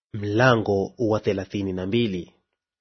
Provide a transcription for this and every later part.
Mlango wa 32.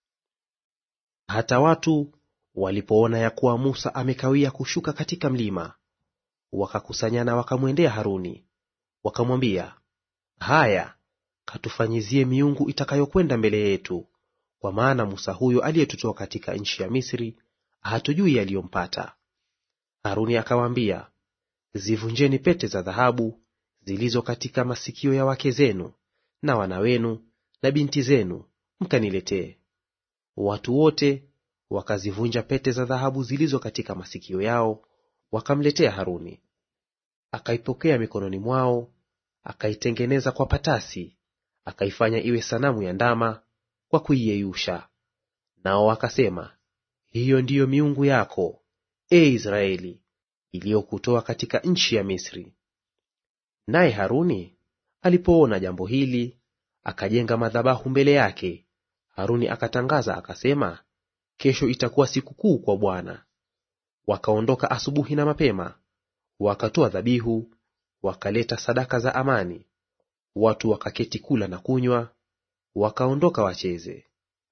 Hata watu walipoona ya kuwa Musa amekawia kushuka katika mlima, wakakusanyana wakamwendea Haruni, wakamwambia, haya, katufanyizie miungu itakayokwenda mbele yetu, kwa maana Musa huyo aliyetutoa katika nchi ya Misri hatujui yaliyompata. Haruni akawaambia, zivunjeni pete za dhahabu zilizo katika masikio ya wake zenu na wana wenu na binti zenu, mkaniletee. Watu wote wakazivunja pete za dhahabu zilizo katika masikio yao, wakamletea Haruni. Akaipokea mikononi mwao, akaitengeneza kwa patasi, akaifanya iwe sanamu ya ndama kwa kuiyeyusha. Nao wakasema, hiyo ndiyo miungu yako, e Israeli, iliyokutoa katika nchi ya Misri. Naye Haruni alipoona jambo hili, akajenga madhabahu mbele yake. Haruni akatangaza akasema, kesho itakuwa sikukuu kwa Bwana. Wakaondoka asubuhi na mapema, wakatoa dhabihu, wakaleta sadaka za amani. Watu wakaketi kula na kunywa, wakaondoka wacheze.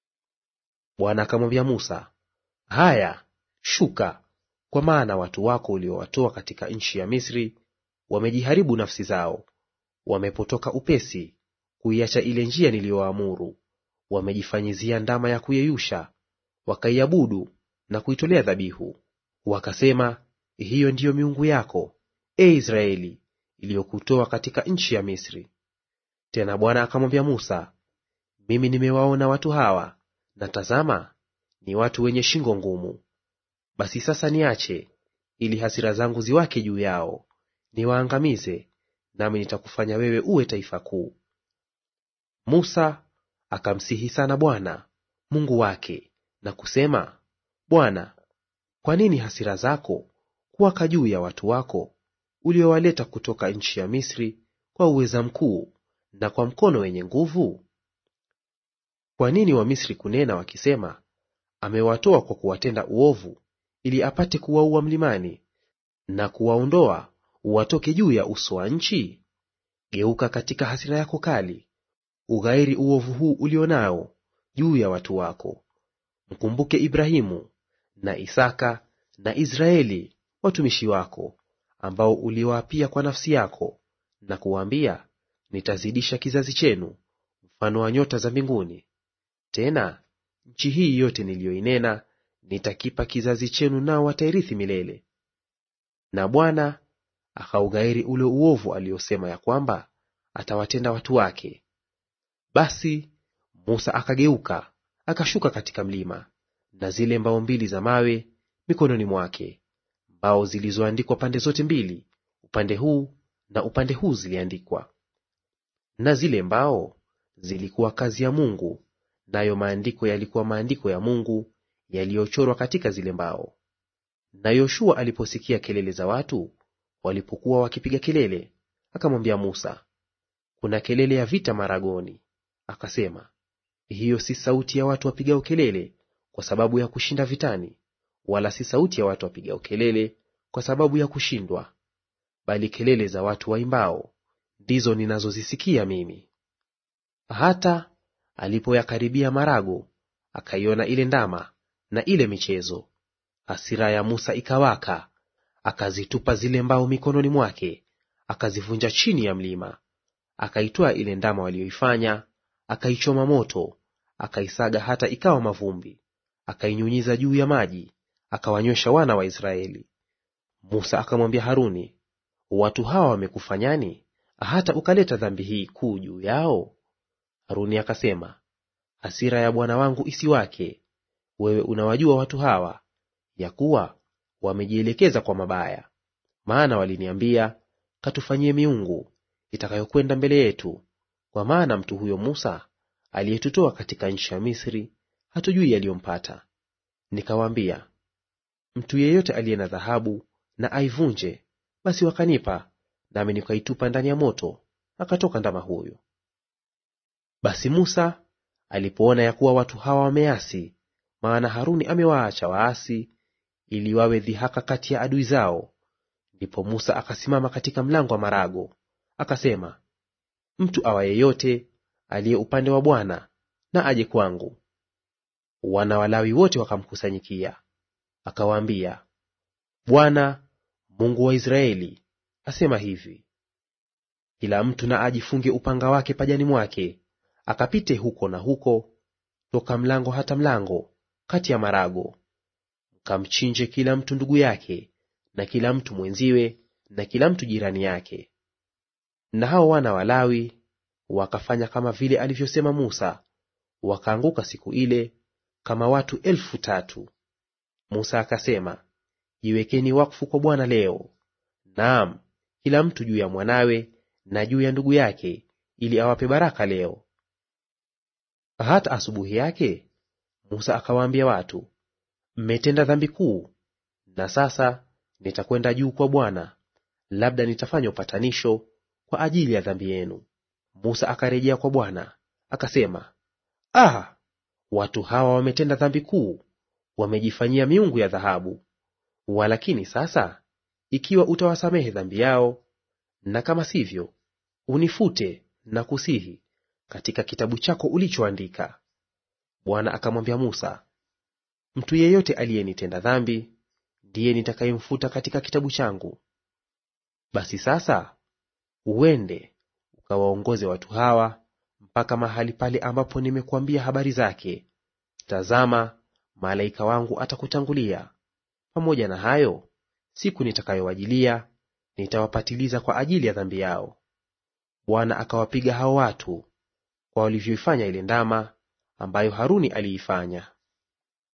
Bwana akamwambia Musa, haya, shuka, kwa maana watu wako uliowatoa katika nchi ya Misri wamejiharibu nafsi zao, wamepotoka upesi kuiacha ile njia niliyowaamuru. Wamejifanyizia ndama ya kuyeyusha, wakaiabudu na kuitolea dhabihu. Wakasema, hiyo ndiyo miungu yako, e Israeli, iliyokutoa katika nchi ya Misri. Tena Bwana akamwambia Musa, mimi nimewaona watu hawa, na tazama, ni watu wenye shingo ngumu. Basi sasa niache, ili hasira zangu ziwake juu yao, niwaangamize, nami nitakufanya wewe uwe taifa kuu. Musa akamsihi sana Bwana Mungu wake na kusema, Bwana, kwa nini hasira zako kuwaka juu ya watu wako uliowaleta kutoka nchi ya Misri kwa uweza mkuu na kwa mkono wenye nguvu? Kwa nini Wamisri kunena wakisema, amewatoa kwa kuwatenda uovu, ili apate kuwaua mlimani na kuwaondoa watoke juu ya uso wa nchi? Geuka katika hasira yako kali, ughairi uovu huu ulio nao juu ya watu wako. Mkumbuke Ibrahimu na Isaka na Israeli watumishi wako, ambao uliwaapia kwa nafsi yako na kuwaambia, nitazidisha kizazi chenu mfano wa nyota za mbinguni. Tena nchi hii yote niliyoinena nitakipa kizazi chenu, nao watairithi milele. Na Bwana akaughairi ule uovu aliosema ya kwamba atawatenda watu wake. Basi Musa akageuka akashuka katika mlima, na zile mbao mbili za mawe mikononi mwake, mbao zilizoandikwa pande zote mbili, upande huu na upande huu ziliandikwa. Na zile mbao zilikuwa kazi ya Mungu, nayo maandiko yalikuwa maandiko ya Mungu yaliyochorwa katika zile mbao. Na Yoshua aliposikia kelele za watu walipokuwa wakipiga kelele, akamwambia Musa, kuna kelele ya vita maragoni. Akasema, hiyo si sauti ya watu wapigao kelele kwa sababu ya kushinda vitani, wala si sauti ya watu wapigao kelele kwa sababu ya kushindwa, bali kelele za watu waimbao ndizo ninazozisikia mimi. Hata alipoyakaribia marago, akaiona ile ndama na ile michezo, hasira ya Musa ikawaka, akazitupa zile mbao mikononi mwake, akazivunja chini ya mlima. Akaitwaa ile ndama walioifanya, akaichoma moto, akaisaga hata ikawa mavumbi, akainyunyiza juu ya maji, akawanywesha wana wa Israeli. Musa akamwambia Haruni, watu hawa wamekufanyani hata ukaleta dhambi hii kuu juu yao? Haruni akasema, hasira ya bwana wangu isiwake. Wewe unawajua watu hawa, ya kuwa wamejielekeza kwa mabaya. Maana waliniambia, katufanyie miungu itakayokwenda mbele yetu, kwa maana mtu huyo Musa aliyetutoa katika nchi ya Misri hatujui yaliyompata. Nikawaambia, mtu yeyote aliye na dhahabu na aivunje. Basi wakanipa, nami nikaitupa ndani ya moto, akatoka ndama huyo. Basi Musa alipoona ya kuwa watu hawa wameasi, maana Haruni amewaacha waasi ili wawe dhihaka kati ya adui zao, ndipo Musa akasimama katika mlango wa marago, akasema, mtu awa yeyote aliye upande wa Bwana na aje kwangu. Wana wa Lawi wote wakamkusanyikia. Akawaambia, Bwana Mungu wa Israeli asema hivi, kila mtu na ajifunge upanga wake pajani mwake, akapite huko na huko, toka mlango hata mlango, kati ya marago. Mkamchinje kila mtu ndugu yake, na kila mtu mwenziwe, na kila mtu jirani yake. Na hao wana wa Lawi wakafanya kama vile alivyosema Musa, wakaanguka siku ile kama watu 3,000. Musa akasema, jiwekeni wakfu kwa Bwana leo, naam, kila mtu juu ya mwanawe na juu ya ndugu yake, ili awape baraka leo. Hata asubuhi yake Musa akawaambia watu, mmetenda dhambi kuu, na sasa nitakwenda juu kwa Bwana, labda nitafanya upatanisho kwa ajili ya dhambi yenu. Musa akarejea kwa Bwana akasema, watu hawa wametenda dhambi kuu, wamejifanyia miungu ya dhahabu. Walakini sasa, ikiwa utawasamehe dhambi yao, na kama sivyo, unifute na kusihi katika kitabu chako ulichoandika. Bwana akamwambia Musa, mtu yeyote aliyenitenda dhambi ndiye nitakayemfuta katika kitabu changu. Basi sasa uende ukawaongoze watu hawa mpaka mahali pale ambapo nimekuambia habari zake. Tazama, malaika wangu atakutangulia. Pamoja na hayo, siku nitakayowajilia nitawapatiliza kwa ajili ya dhambi yao. Bwana akawapiga hao watu kwa walivyoifanya ile ndama ambayo Haruni aliifanya.